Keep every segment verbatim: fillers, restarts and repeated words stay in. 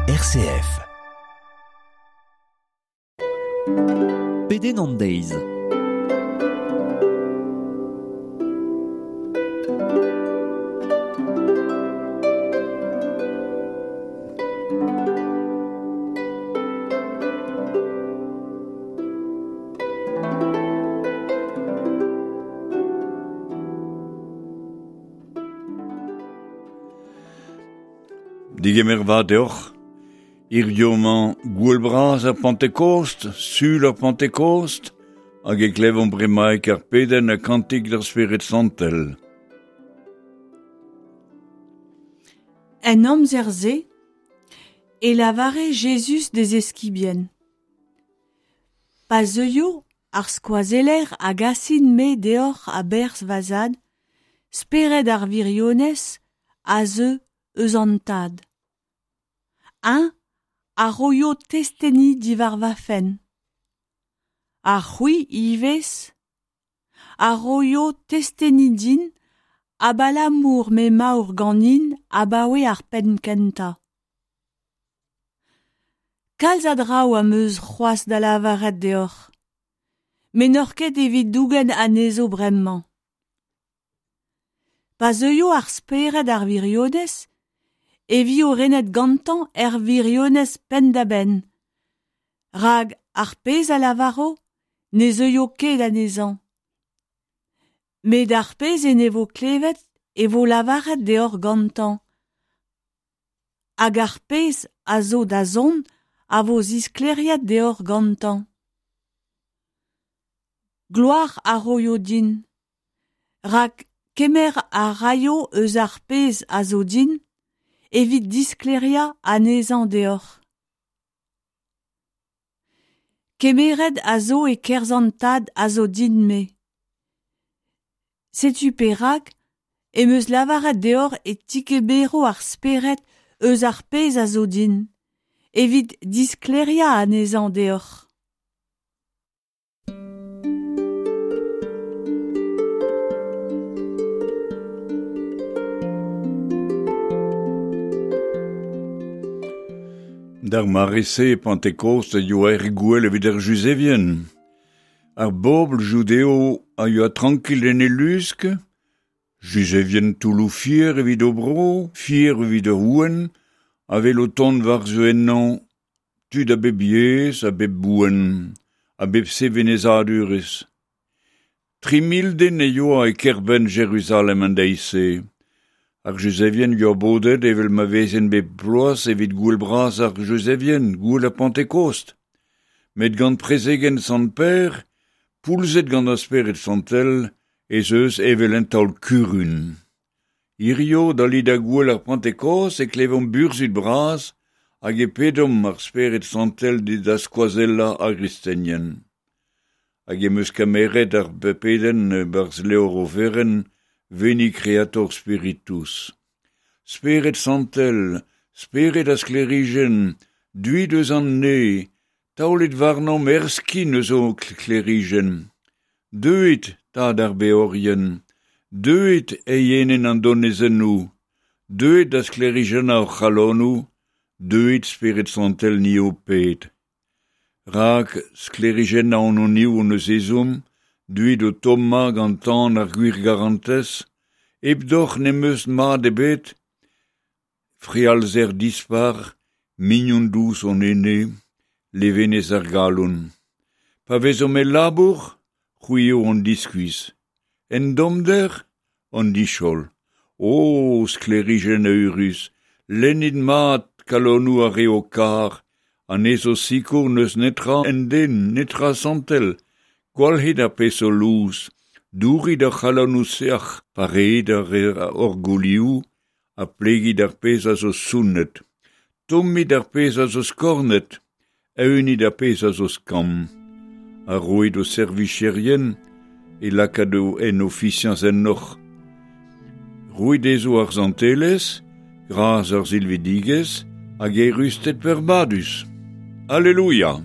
R C F. Peden an deiz. Digemer va deoc'h, irioman goulbraz ar Pentekost, sul ar Pentekost, hag e klevon bremaik ar peden a kantik d'ar Spirit Santel. En amzer se, e lavare Jesus des eskibien. Pa zeuio ar skoazeller a gasin me deoc'h a berzh vazad, speret ar virionez a zeu eus an tad. Un a roio testeni divar vafen. A c'hwi ivez, a roio testeni din a balamour me maour ganin a bawe ar pen kenta. Kalz a draou am eus c'hoaz da lavaret deoc'h, men ur ket evit dougen anezo bremman. Pa zeuio ar speret ar virionez, evi o renet gantan er virionez pen da ben. Rag ar pez a lavaro, ne zeuio ket anezan. Met ar pez en evo klevet e vo lavaret deoc'h gantan. Hag ar pez a zo da zon a vo ziskleriet deoc'h gantan. Gloar a roio din. Rag kemer a raio eus ar pez a zo din, evit diskleria anezan deoc'h. Kemeret a zo e kerzan tad a zo din me. Setu perak, em eus lavaret deoc'h e tikebero ar speret eus ar pez a zo din, evit diskleria anezan deoc'h. D'ar marese Pentekost a yo er gouel evit ar Juzevien. Ar bobl judeo a yo a tranquil en e lusk, Juzevien toulou fier evit o bro, fier evit ur ouen, a vel o tont war zo ennan, tud a bep yez, a bep bouen, a bep sevenezadurez. Tri mil den e yo a e kerben Jérusalem an deise. Ar Juzevien yo bodet evel ma vezen bep ploaz evit goul braz ar Juzevien, goul a Pentekost. Met gant prezegen sant per, poulzet gant ar Spirit Santel, ez eus evel en taol kurun. Irio dalid a goul ar Pentekost e klevon burzut braz, hag e pedom ar Spirit Santel dit a skoazella ar Kristenien. Hag e meus kameret ar bepeden barz leor o veren, Veni Creator Spiritus. Spirit Santel, Spirit asclerigen, duit eus an ne, taolet varnom erskin eus o clerigen. Deuit, tad ar beorien, deuit eienen an donezenou, deuit asclerigen ar chalonou, deuit Spirit Santel ni o pet. Rak sclerigen an o niou on eus ezum, duit o Thomas gantan ar gwir garantez, eb doch nemeus ma debet, frialzer dispar, mignon dous on ene, levenez ar galon. Pa vezo me labour, c'houio on diskuis. En domder, on dichol. O, sclerigen eurus, lenid mat kalonou a reo kar, an ezo sikour neus netra en den, netra santel, gwalhet a peso lous, dourid ar c'halanou seach, pareet ar orgolioù, a plegid ar pez a zo sounnet, tommid ar pez a zo skornet, eunid ar pez a zo skam, a roet o servicherien, e lakado en officians en noch. Roet ezo ar zantelez, graz ar zilvedigez, hag e rustet per badus. Alleluia!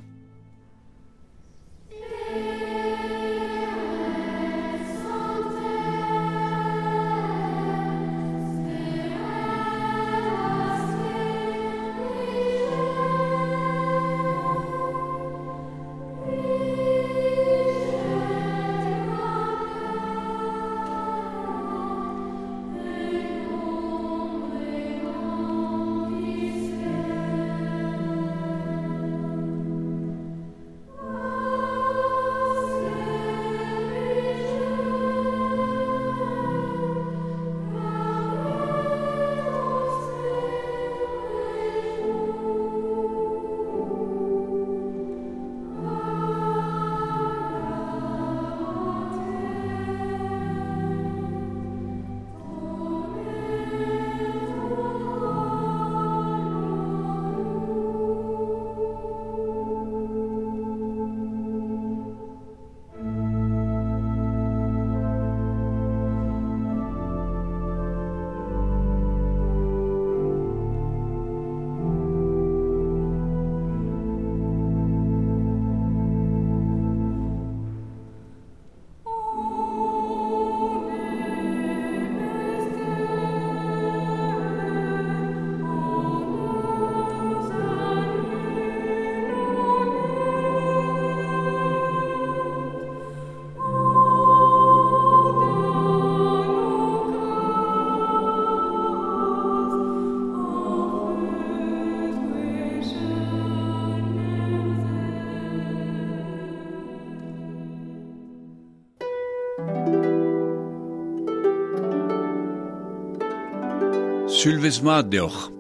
Sulvez mat deoc'h.